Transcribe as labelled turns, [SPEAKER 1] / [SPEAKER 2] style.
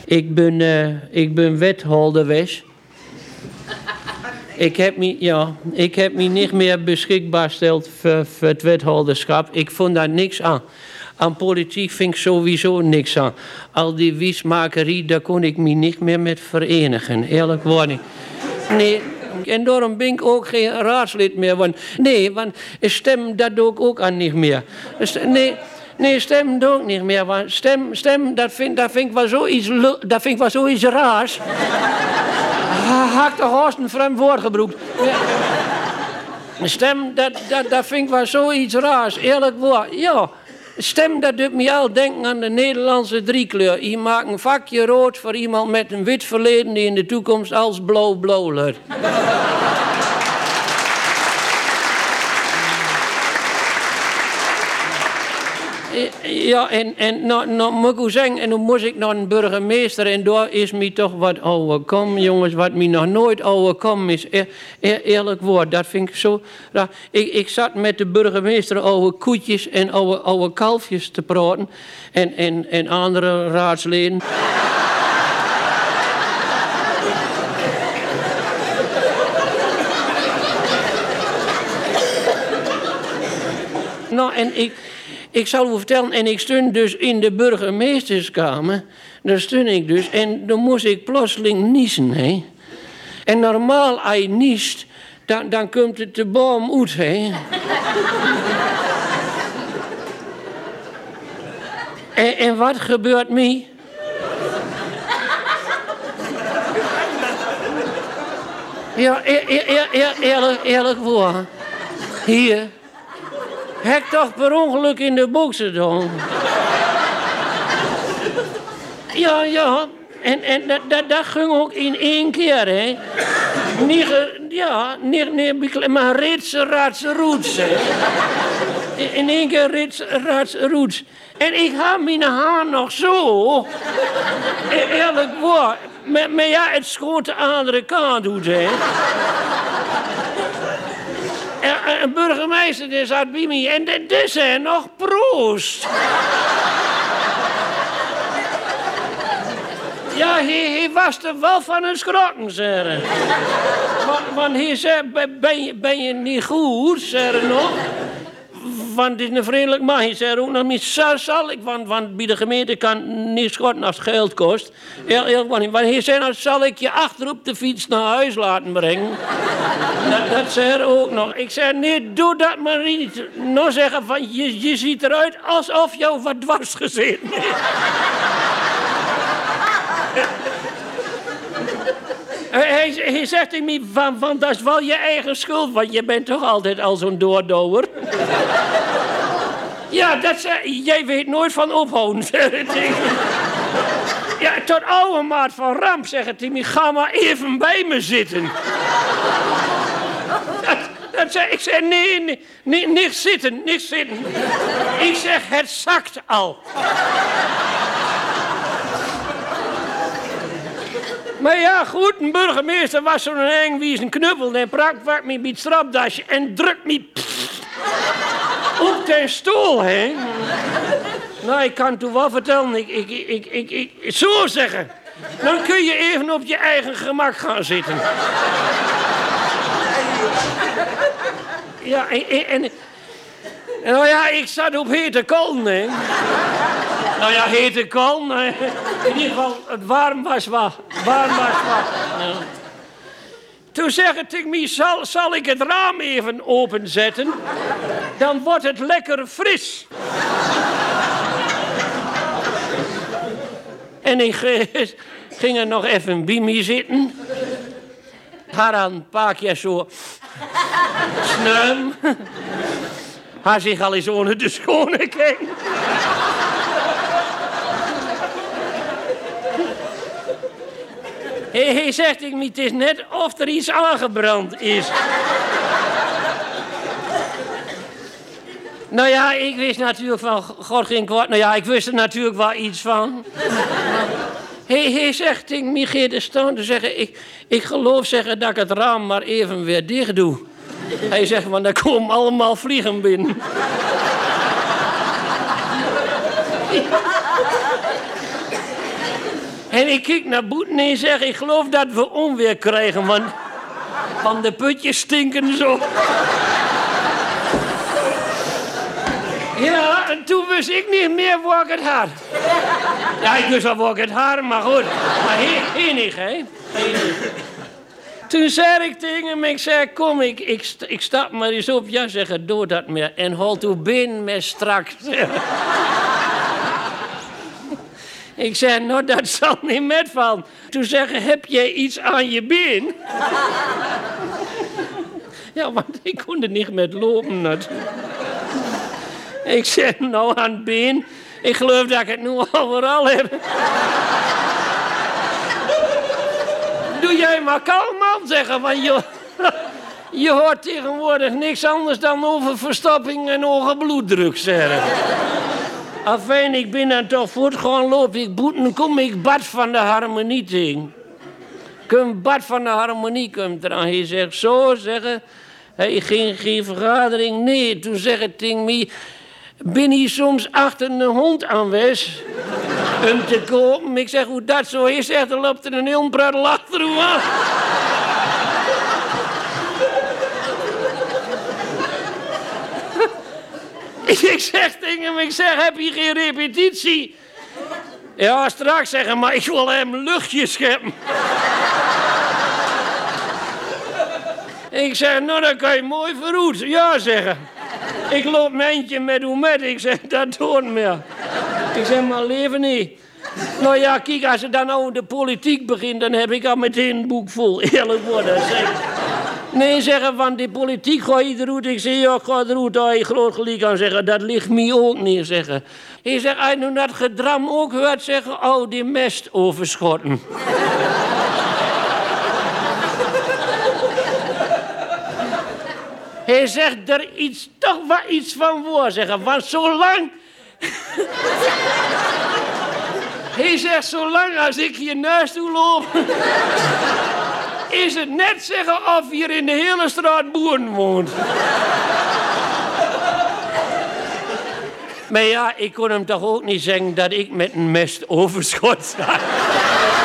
[SPEAKER 1] Ik ben wethouder geweest. Ik heb me niet meer beschikbaar gesteld voor het wethouderschap. Ik vond daar niks aan. Aan politiek vind ik sowieso niks aan. Al die wiesmakerie, daar kon ik me niet meer met verenigen. Eerlijk waar niet. Nee, en daarom ben ik ook geen raadslid meer. Want stem, dat doe ik ook aan niet meer. Nee, stem doe ik niet meer. Want stem dat vind ik wel zoiets raars. Had de Horst een vreemd woord gebruikt. Stem, dat vind ik wel zoiets raars. Eerlijk waar, ja. Stem, dat doet me al denken aan de Nederlandse driekleur. Je maakt een vakje rood voor iemand met een wit verleden die in de toekomst als blauw luidt. Ja, en nou moet ik u zeggen, en dan moest ik naar een burgemeester en daar is me toch wat overkomen, jongens, wat me nog nooit overkomen is. Eerlijk woord, dat vind ik zo raar. Ik zat met de burgemeester over koetjes en over kalfjes te praten en andere raadsleden. Nou, en ik zal u vertellen, en ik stond dus in de burgemeesterskamer. Daar stond ik dus, en dan moest ik plotseling niezen, hè. En normaal, als je niest, dan komt het de boom uit, hè. En wat gebeurt mij? Ja, eerlijk waar. Hier. Heb toch per ongeluk in de boek gedaan? Ja. En dat ging ook in één keer, hè. Niet, maar ritse, roets, hè. In één keer ritse, roets. En ik had mijn haar nog zo. Eerlijk waar. Maar ja, het schoot de andere kant uit, hè. Een burgemeester die zat bij mij en dit zei nog proost. Ja, hij was er wel van een schrokken, zei hij. Want hij zei, ben je niet goed, zei hij nog. Want het is een vriendelijk man. Hij zei ook nog niet, zal ik, want bij de gemeente kan niet schotten als het geld kost. Want hij zei, nou zal ik je achter op de fiets naar huis laten brengen. Dat zei hij ook nog. Ik zei, nee, doe dat maar niet. Nou zeggen van, je ziet eruit alsof jou wat dwars gezeten is. Hij zegt tegen mij van dat is wel je eigen schuld, want je bent toch altijd al zo'n doordouwer. Ja, jij weet nooit van ophouden, zeg het tegen. Ja, tot oude maat van Ramp zegt het tegen mij, ga maar even bij me zitten. Ik zei, nee, niet zitten. Ik zeg, het zakt al. Maar ja, goed, een burgemeester was zo'n eng wie een knuppel en pakt me bij het strapdasje en drukt me op ten stoel, hè. Nou, ik kan het u wel vertellen, ik zo zeggen. Dan kun je even op je eigen gemak gaan zitten. Ja, nou ja, ik zat op hete kolen, hè. Nou ja, hete kolen, in ieder geval, het warm was wat. Ja. Toen zeg ik tegen mij, zal ik het raam even openzetten? Dan wordt het lekker fris. En ik ging er nog even bij me zitten. Haar aan een paar keer zo snuim. Haar zich al eens onder de schoenen kijken. Hij zegt tegen mij, het is net of er iets aangebrand is. Nou ja, ik wist natuurlijk van, God geen kwaad. Nou ja, ik wist er natuurlijk wel iets van. Hij zegt tegen mij, Geert staan te zeggen, ik geloof zeggen dat ik het raam maar even weer dicht doe. Hij zegt, want daar komen allemaal vliegen binnen. En ik kijk naar buiten en zeg, ik geloof dat we onweer krijgen, want de putjes stinken zo. Ja, en toen wist ik niet meer waar ik het had. Ja, ik wist wel waar ik het had, maar goed. Maar hier niet, hè. Toen zei ik tegen hem, ik zei, kom, ik stap maar eens op. Ja, zeg, doe dat meer. En hol toe binnen met strak. Ik zei, nou, dat zal niet metvallen. Toen zeggen, heb jij iets aan je been? Ja, want ik kon er niet met lopen natuurlijk. Ik zeg, nou, aan het been. Ik geloof dat ik het nu overal heb. Doe jij maar kalm, man, zeggen, want je hoort tegenwoordig niks anders dan over verstopping en hoge bloeddruk, zeggen. Afijn, ik ben dan toch voort gaan lopen. Ik boeten, kom ik bad van de harmonie tegen. Kom bad van de harmonie komt eraan. Hij zegt, zo, zeggen. Hij ging geen vergadering. Nee, toen zeg ik tegen mij, ben je soms achter een hond aanwezig om te kopen? Ik zeg, hoe dat zo is, echt, er loopt er een heel pruttel achter hoe aan. Ik zeg tegen hem, heb je geen repetitie? Ja, straks zeggen, maar ik wil hem luchtjes scheppen. Ik zeg, nou, dan kan je mooi verroet. Ja, zeggen. Ik loop mijn eentje met hoe met. Ik zeg, dat doet meer. Ik zeg, maar leven niet. Nou ja, kijk, als je dan nou de politiek begint, dan heb ik al meteen een boek vol. Eerlijk worden, zeg. Nee, zeggen, van die politiek ga je eruit. Ik zeg, ja, ik ga eruit. Daar je groot gelijk aan zeggen, dat ligt mij ook niet, zeggen. Hij zegt, als je nu dat gedram ook hoort, zeggen, oh, die mest overschotten. Hij zegt er toch wel iets van voor, zeggen, want zolang... Hij zegt, zolang als ik hier naast toe loop... is het net zeggen of hier in de hele straat boeren woont. Maar ja, ik kon hem toch ook niet zeggen dat ik met een mest overschot sta.